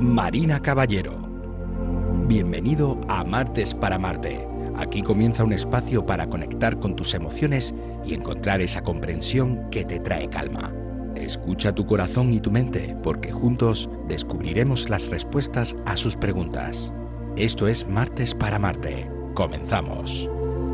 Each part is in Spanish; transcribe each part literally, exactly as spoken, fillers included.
Marina Caballero. Bienvenido a Martes para Marte. Aquí comienza un espacio para conectar con tus emociones y encontrar esa comprensión que te trae calma. Escucha tu corazón y tu mente, porque juntos descubriremos las respuestas a sus preguntas. Esto es Martes para Marte. Comenzamos.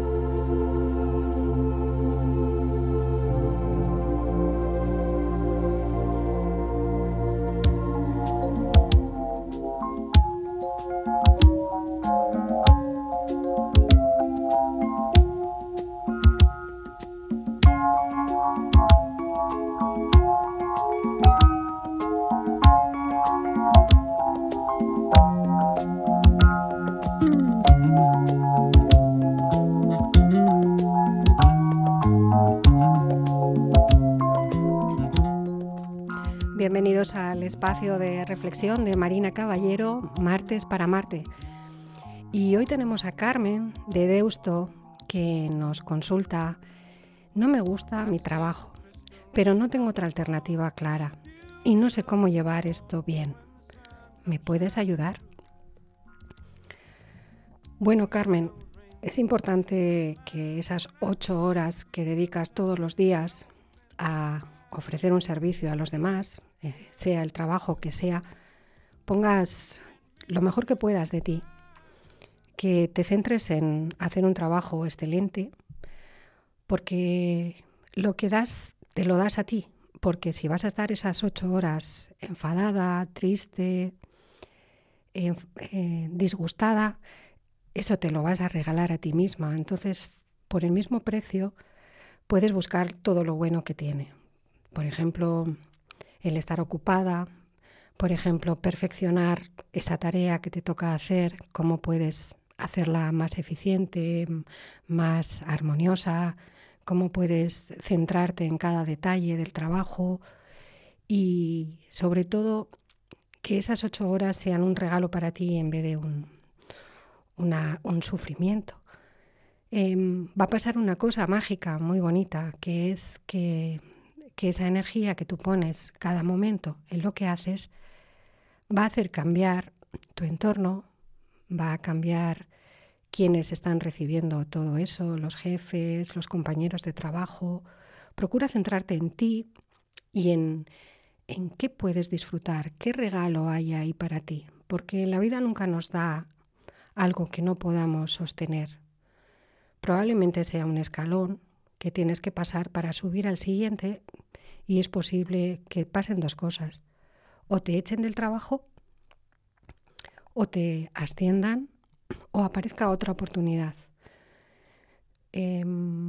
Bienvenidos al espacio de reflexión de Marina Caballero, Martes para Marte. Y hoy tenemos a Carmen de Deusto que nos consulta: no me gusta mi trabajo, pero no tengo otra alternativa clara y no sé cómo llevar esto bien. ¿Me puedes ayudar? Bueno, Carmen, es importante que esas ocho horas que dedicas todos los días a ofrecer un servicio a los demás, sea el trabajo que sea, pongas lo mejor que puedas de ti, que te centres en hacer un trabajo excelente, porque lo que das te lo das a ti, porque si vas a estar esas ocho horas enfadada, triste, eh, eh, disgustada, eso te lo vas a regalar a ti misma. Entonces, por el mismo precio, puedes buscar todo lo bueno que tiene. Por ejemplo, el estar ocupada, por ejemplo, perfeccionar esa tarea que te toca hacer, cómo puedes hacerla más eficiente, más armoniosa, cómo puedes centrarte en cada detalle del trabajo y, sobre todo, que esas ocho horas sean un regalo para ti en vez de un, una, un sufrimiento. Eh, va a pasar una cosa mágica, muy bonita, que es que... que esa energía que tú pones cada momento en lo que haces va a hacer cambiar tu entorno, va a cambiar quienes están recibiendo todo eso, los jefes, los compañeros de trabajo. Procura centrarte en ti y en, en qué puedes disfrutar, qué regalo hay ahí para ti, porque la vida nunca nos da algo que no podamos sostener. Probablemente sea un escalón que tienes que pasar para subir al siguiente. Y es posible que pasen dos cosas: o te echen del trabajo, o te asciendan, o aparezca otra oportunidad. Eh,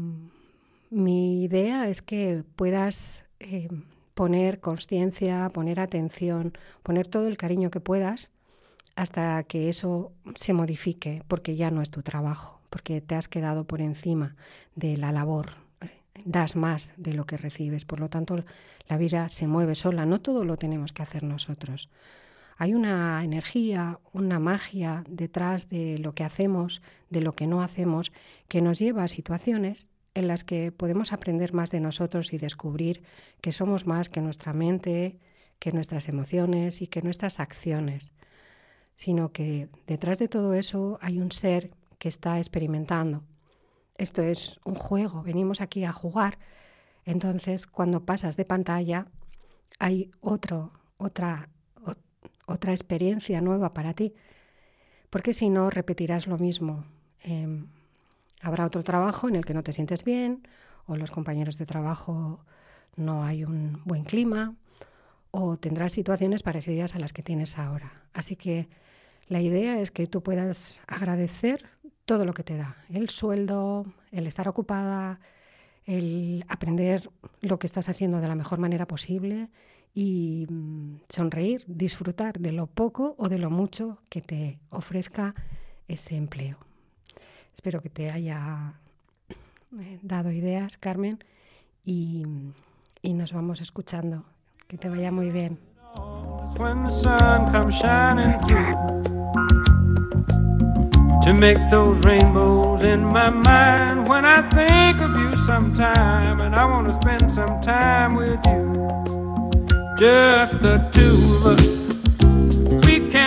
mi idea es que puedas eh, poner consciencia, poner atención, poner todo el cariño que puedas hasta que eso se modifique, porque ya no es tu trabajo, porque te has quedado por encima de la labor. Das más de lo que recibes, por lo tanto la vida se mueve sola, no todo lo tenemos que hacer nosotros. Hay una energía, una magia detrás de lo que hacemos, de lo que no hacemos, que nos lleva a situaciones en las que podemos aprender más de nosotros y descubrir que somos más que nuestra mente, que nuestras emociones y que nuestras acciones, sino que detrás de todo eso hay un ser que está experimentando. Esto es un juego, venimos aquí a jugar. Entonces, cuando pasas de pantalla, hay otro, otra, o, otra experiencia nueva para ti. Porque si no, repetirás lo mismo. Eh, habrá otro trabajo en el que no te sientes bien, o los compañeros de trabajo no hay un buen clima, o tendrás situaciones parecidas a las que tienes ahora. Así que la idea es que tú puedas agradecer todo lo que te da, el sueldo, el estar ocupada, el aprender lo que estás haciendo de la mejor manera posible y sonreír, disfrutar de lo poco o de lo mucho que te ofrezca ese empleo. Espero que te haya dado ideas, Carmen, y, y nos vamos escuchando. Que te vaya muy bien. To make those rainbows in my mind when I think of you sometime, and I want to spend some time with you, just the two of us. We can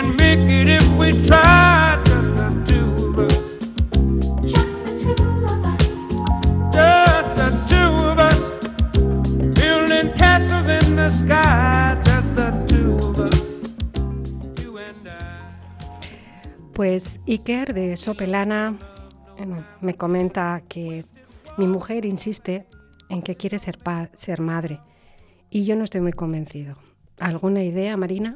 we tried, just the two of us. Just the two of us. Just the two of us. Building castles in the sky, just the two of us. You and I. Pues Iker de Sopelana me comenta que mi mujer insiste en que quiere ser, pa- ser madre y yo no estoy muy convencido. ¿Alguna idea, Marina?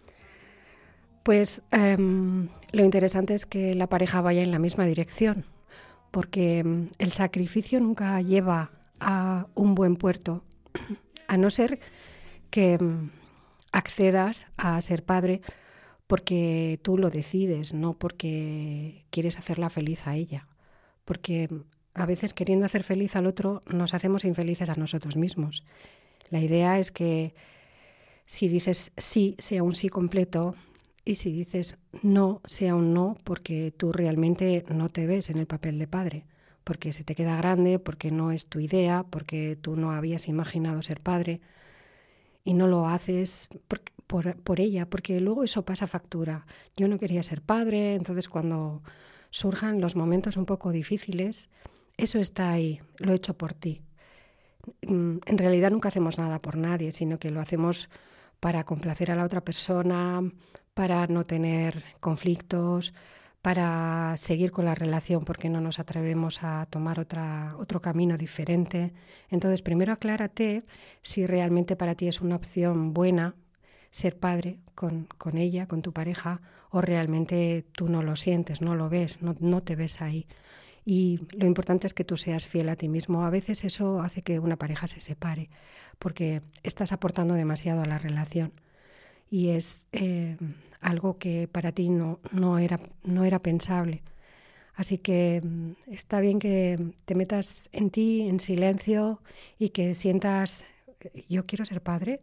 Pues eh, lo interesante es que la pareja vaya en la misma dirección, porque eh, el sacrificio nunca lleva a un buen puerto, a no ser que eh, accedas a ser padre porque tú lo decides, no porque quieres hacerla feliz a ella. Porque a veces queriendo hacer feliz al otro nos hacemos infelices a nosotros mismos. La idea es que si dices sí, sea un sí completo, y si dices no, sea un no, porque tú realmente no te ves en el papel de padre, porque se te queda grande, porque no es tu idea, porque tú no habías imaginado ser padre y no lo haces por, por, por ella, porque luego eso pasa factura. Yo no quería ser padre, entonces cuando surjan los momentos un poco difíciles, eso está ahí, lo he hecho por ti. En realidad nunca hacemos nada por nadie, sino que lo hacemos para complacer a la otra persona, para no tener conflictos, para seguir con la relación porque no nos atrevemos a tomar otra, otro camino diferente. Entonces, primero aclárate si realmente para ti es una opción buena ser padre con, con ella, con tu pareja, o realmente tú no lo sientes, no lo ves, no, no te ves ahí. Y lo importante es que tú seas fiel a ti mismo. A veces eso hace que una pareja se separe porque estás aportando demasiado a la relación y es eh, algo que para ti no, no, era, no era pensable. Así que está bien que te metas en ti en silencio y que sientas, yo quiero ser padre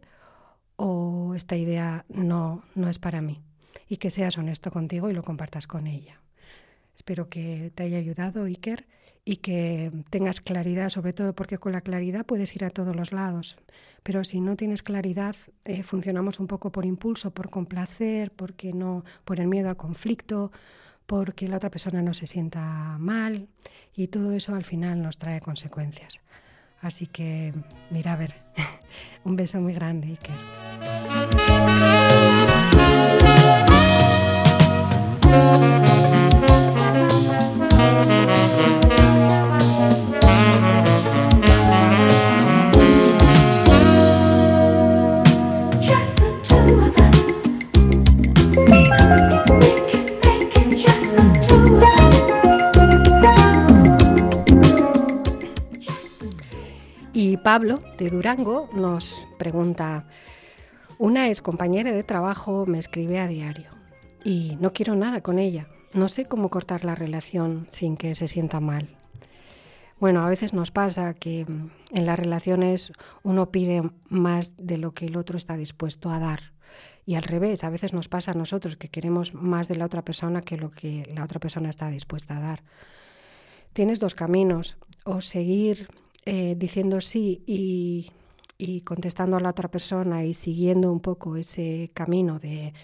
o esta idea no, no es para mí, y que seas honesto contigo y lo compartas con ella. Espero que te haya ayudado, Iker, y que tengas claridad, sobre todo porque con la claridad puedes ir a todos los lados. Pero si no tienes claridad, eh, funcionamos un poco por impulso, por complacer, porque no, por el miedo al conflicto, porque la otra persona no se sienta mal, y todo eso al final nos trae consecuencias. Así que, mira, a ver, un beso muy grande, Iker. Y Pablo, de Durango, nos pregunta: una excompañera de trabajo me escribe a diario y no quiero nada con ella. No sé cómo cortar la relación sin que se sienta mal. Bueno, a veces nos pasa que en las relaciones uno pide más de lo que el otro está dispuesto a dar. Y al revés, a veces nos pasa a nosotros que queremos más de la otra persona que lo que la otra persona está dispuesta a dar. Tienes dos caminos: o seguir eh, diciendo sí y, y contestando a la otra persona y siguiendo un poco ese camino de,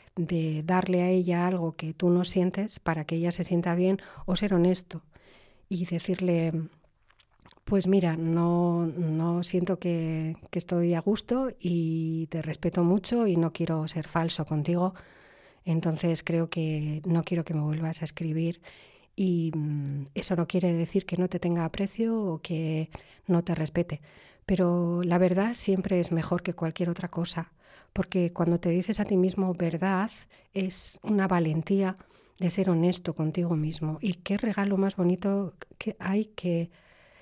de darle a ella algo que tú no sientes para que ella se sienta bien, o ser honesto y decirle: pues mira, no, no siento que, que estoy a gusto y te respeto mucho y no quiero ser falso contigo, entonces creo que no quiero que me vuelvas a escribir. Y eso no quiere decir que no te tenga aprecio o que no te respete. Pero la verdad siempre es mejor que cualquier otra cosa, porque cuando te dices a ti mismo verdad es una valentía de ser honesto contigo mismo. Y qué regalo más bonito que hay que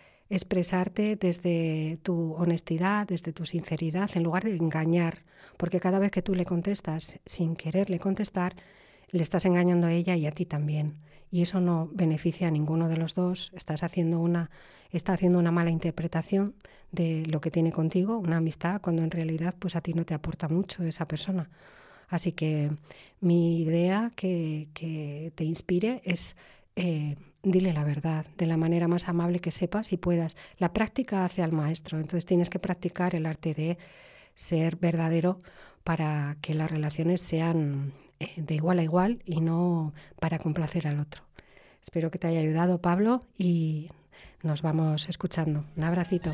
expresarte desde tu honestidad, desde tu sinceridad, en lugar de engañar. Porque cada vez que tú le contestas sin quererle contestar, le estás engañando a ella y a ti también. Y eso no beneficia a ninguno de los dos. Estás haciendo una, está haciendo una mala interpretación de lo que tiene contigo, una amistad, cuando en realidad pues a ti no te aporta mucho esa persona. Así que mi idea que, que te inspire es eh, dile la verdad de la manera más amable que sepas y puedas. La práctica hace al maestro, entonces tienes que practicar el arte de ser verdadero, para que las relaciones sean eh, de igual a igual y no para complacer al otro. Espero que te haya ayudado, Pablo, y nos vamos escuchando. Un abracito.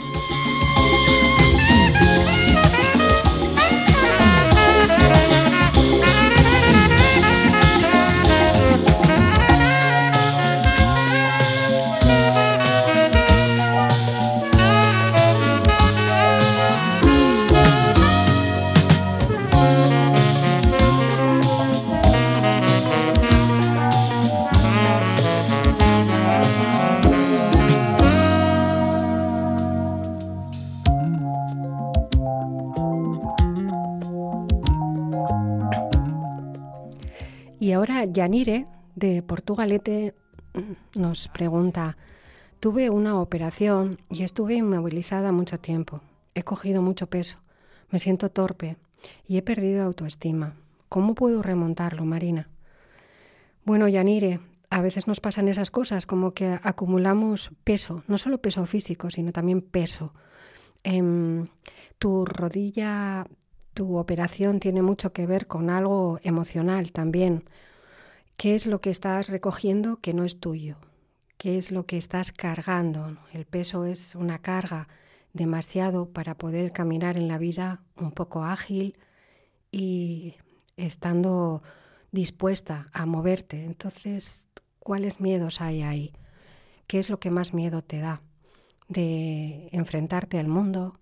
Y ahora Yanire, de Portugalete, nos pregunta: tuve una operación y estuve inmovilizada mucho tiempo. He cogido mucho peso, me siento torpe y he perdido autoestima. ¿Cómo puedo remontarlo, Marina? Bueno, Yanire, a veces nos pasan esas cosas, como que acumulamos peso, no solo peso físico, sino también peso. Eh, tu rodilla... Tu operación tiene mucho que ver con algo emocional también. ¿Qué es lo que estás recogiendo que no es tuyo? ¿Qué es lo que estás cargando? El peso es una carga demasiado para poder caminar en la vida un poco ágil y estando dispuesta a moverte. Entonces, ¿cuáles miedos hay ahí? ¿Qué es lo que más miedo te da? De enfrentarte al mundo,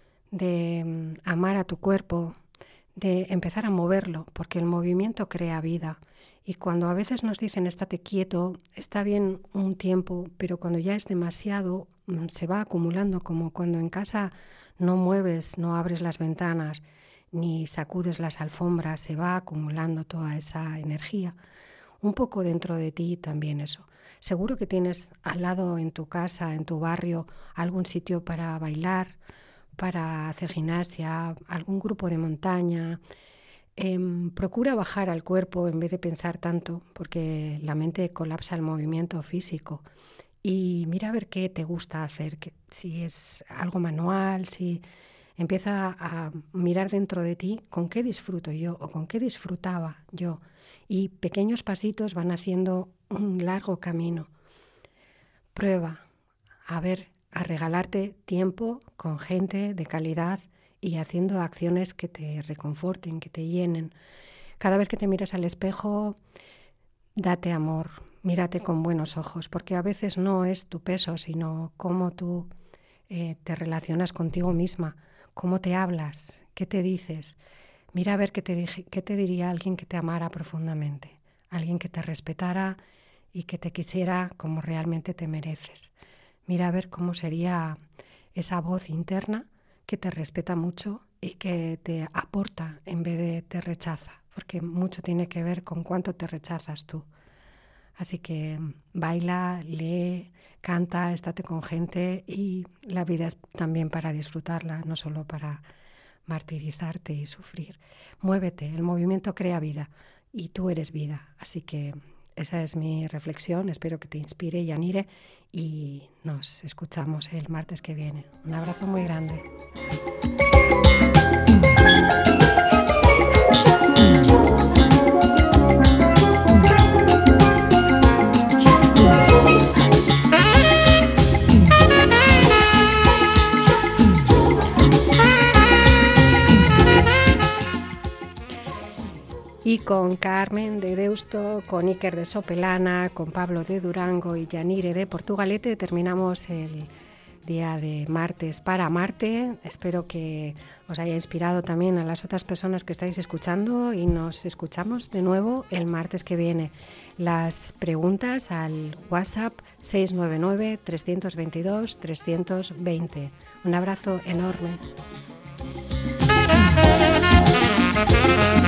de amar a tu cuerpo, de empezar a moverlo, porque el movimiento crea vida. Y cuando a veces nos dicen estate quieto, está bien un tiempo, pero cuando ya es demasiado, se va acumulando, como cuando en casa no mueves, no abres las ventanas, ni sacudes las alfombras, se va acumulando toda esa energía. Un poco dentro de ti también eso. Seguro que tienes al lado en tu casa, en tu barrio, algún sitio para bailar, para hacer gimnasia, algún grupo de montaña. Eh, procura bajar al cuerpo en vez de pensar tanto, porque la mente colapsa el movimiento físico. Y mira a ver qué te gusta hacer, que, si es algo manual, si empieza a mirar dentro de ti con qué disfruto yo o con qué disfrutaba yo. Y pequeños pasitos van haciendo un largo camino. Prueba a ver, a regalarte tiempo con gente de calidad y haciendo acciones que te reconforten, que te llenen. Cada vez que te mires al espejo, date amor, mírate con buenos ojos, porque a veces no es tu peso, sino cómo tú eh, te relacionas contigo misma, cómo te hablas, qué te dices. Mira a ver qué te, dije, qué te diría alguien que te amara profundamente, alguien que te respetara y que te quisiera como realmente te mereces. Mira a ver cómo sería esa voz interna que te respeta mucho y que te aporta en vez de te rechaza, porque mucho tiene que ver con cuánto te rechazas tú. Así que baila, lee, canta, estate con gente, y la vida es también para disfrutarla, no solo para martirizarte y sufrir. Muévete, el movimiento crea vida y tú eres vida, así que esa es mi reflexión, espero que te inspire, Yanire, y nos escuchamos el martes que viene. Un abrazo muy grande. Y con Carmen de Deusto, con Iker de Sopelana, con Pablo de Durango y Yanire de Portugalete terminamos el día de martes para Marte. Espero que os haya inspirado también a las otras personas que estáis escuchando y nos escuchamos de nuevo el martes que viene. Las preguntas al WhatsApp seis nueve nueve, tres dos dos, tres dos cero. Un abrazo enorme.